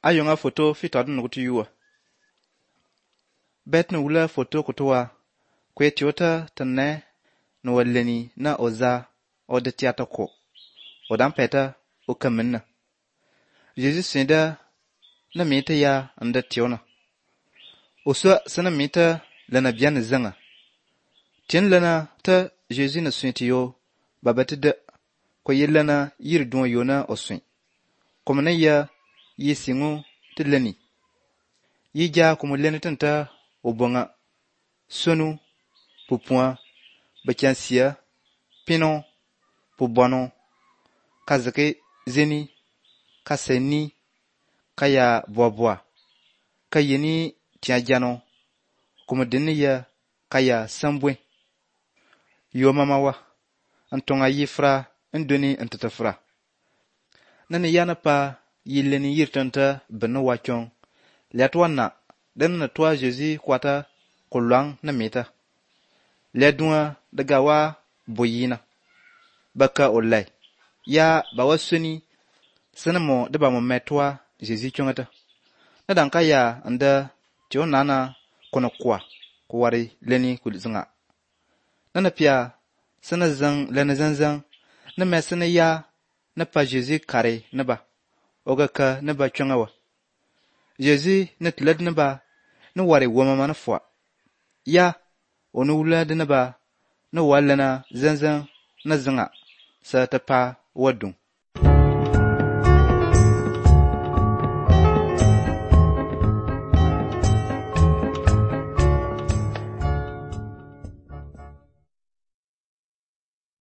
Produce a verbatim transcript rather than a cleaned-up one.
ayonga photo fitod nugutu yuwa. Bet nu wula photo kutuwa kwe tiota tanne nu waleni na oza ode tiata ko. Odan peta ukaminna. Jesus sinda na mita ya anda tiona. Oswa sana mita lana biyan zanga. Tien lana ta Jesus na suintiyo babatida kwa yelana yirdun yona oswin. Komana ya yisingu tilani. Yija kumuleni tanta obonga sonu pupua bachansia pino pubano kazake zeni kaseni kaya bwabwa kayeni tiajano kumudini ya kaya sambwe yo mamawa antonga yifra ndoni antatafra nani yana pa yileni yirtanta bana wachon letwana dan na twa Jésus kwata kulwang na mita ledwa daga wa boyina baka olai ya bawasuni sanamo daba mo metwa Jésus chongata na danka ya anda tio nana kono kwa kuwari leni kulzinga nana pia sana zang lena zanzang na mesana ya na pa Jésus kare na ba oga ka na ba chongawa Jésus na tlad na ba na wari wama mana fwa ya onu wula na ba na wala na zanzan na zanga sa ta pa wadun